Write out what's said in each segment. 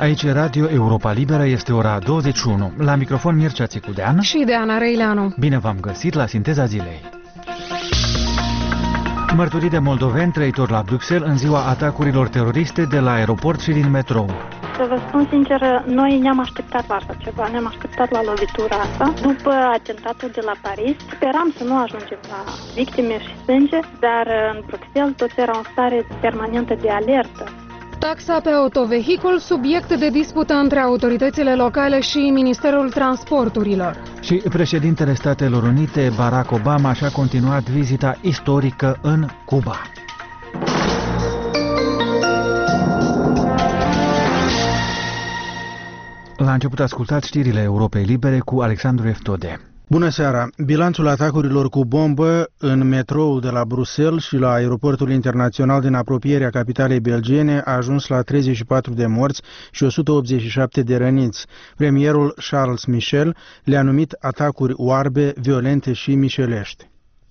Aici e Radio Europa Liberă, este ora 21. La microfon Mircea Țicudean și de Ana Reileanu. Bine v-am găsit la Sinteza Zilei. Mărturii de moldoveni trăitori la Bruxelles în ziua atacurilor teroriste de la aeroport și din metrou. Să vă spun sincer, noi ne-am așteptat la așa ceva, ne-am așteptat la lovitura asta. După atentatul de la Paris, speram să nu ajungem la victime și sânge, dar în Bruxelles toți erau în stare permanentă de alertă. Taxa pe autovehicul, subiect de dispută între autoritățile locale și Ministerul Transporturilor. Și președintele Statelor Unite, Barack Obama, și-a continuat vizita istorică în Cuba. La început ascultați știrile Europei Libere cu Alexandru Eftode. Bună seara! Bilanțul atacurilor cu bombă în metrou de la Bruxelles și la aeroportul internațional din apropierea capitalei belgiene a ajuns la 34 de morți și 187 de răniți. Premierul Charles Michel le-a numit atacuri oarbe, violente și mișelești.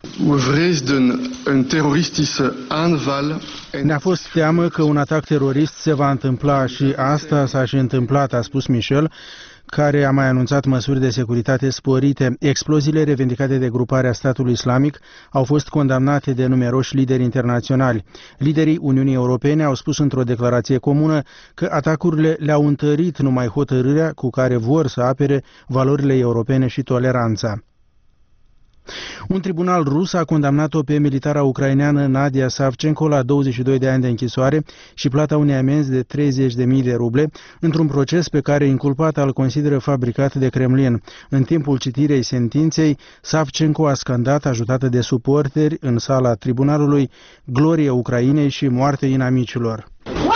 Ne-a fost teamă că un atac terorist se va întâmpla și asta s-a și întâmplat, a spus Michel, care a mai anunțat măsuri de securitate sporite. Exploziile revendicate de gruparea statului islamic au fost condamnate de numeroși lideri internaționali. Liderii Uniunii Europene au spus într-o declarație comună că atacurile le-au întărit numai hotărârea cu care vor să apere valorile europene și toleranța. Un tribunal rus a condamnat-o pe militara ucraineană Nadia Savchenko la 22 de ani de închisoare și plata unei amenzi de 30.000 de ruble într-un proces pe care inculpata îl consideră fabricat de Kremlin. În timpul citirei sentinței, Savchenko a scandat, ajutată de suporteri în sala tribunalului, glorie Ucrainei și moarte inamicilor.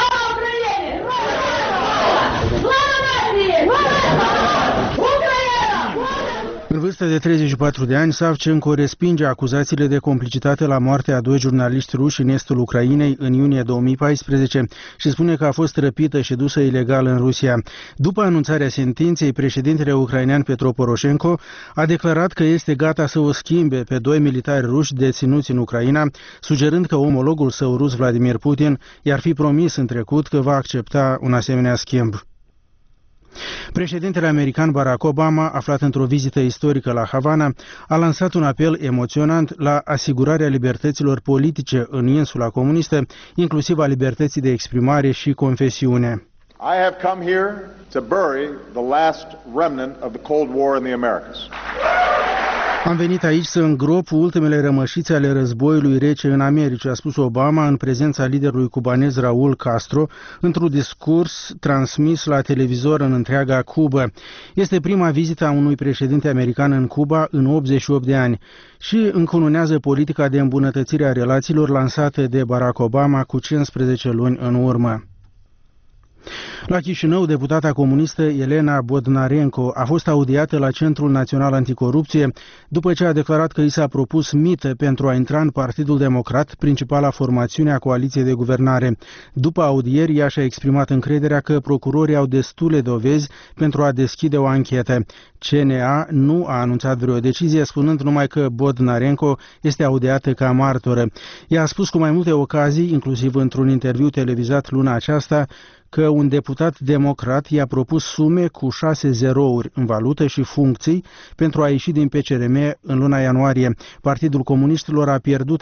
În vârstă de 34 de ani, Savchenko respinge acuzațiile de complicitate la moartea a doi jurnaliști ruși în estul Ucrainei în iunie 2014 și spune că a fost răpită și dusă ilegal în Rusia. După anunțarea sentinței, președintele ucrainean Petro Poroșenko a declarat că este gata să o schimbe pe doi militari ruși deținuți în Ucraina, sugerând că omologul său rus Vladimir Putin i-ar fi promis în trecut că va accepta un asemenea schimb. Președintele american Barack Obama, aflat într-o vizită istorică la Havana, a lansat un apel emoționant la asigurarea libertăților politice în insula comunistă, inclusiv a libertății de exprimare și confesiune. I have come here to bury the last remnant of the Cold War in the Americas. Am venit aici să îngrop ultimele rămășițe ale războiului rece în America, a spus Obama în prezența liderului cubanez Raul Castro, într-un discurs transmis la televizor în întreaga Cuba. Este prima vizită a unui președinte american în Cuba în 88 de ani și încununează politica de îmbunătățire a relațiilor lansată de Barack Obama cu 15 luni în urmă. La Chișinău, deputata comunistă Elena Bodnarenko a fost audiată la Centrul Național Anticorupție după ce a declarat că i s-a propus mită pentru a intra în Partidul Democrat, principala formațiune a coaliției de guvernare. După audieri, ea și-a exprimat încrederea că procurorii au destule dovezi pentru a deschide o anchetă. CNA nu a anunțat vreo decizie, spunând numai că Bodnarenko este audiată ca martoră. Ea a spus cu mai multe ocazii, inclusiv într-un interviu televizat luna aceasta, că un deputat democrat i-a propus sume cu 6 zerouri în valută și funcții pentru a ieși din PCRM în luna ianuarie. Partidul Comuniștilor a pierdut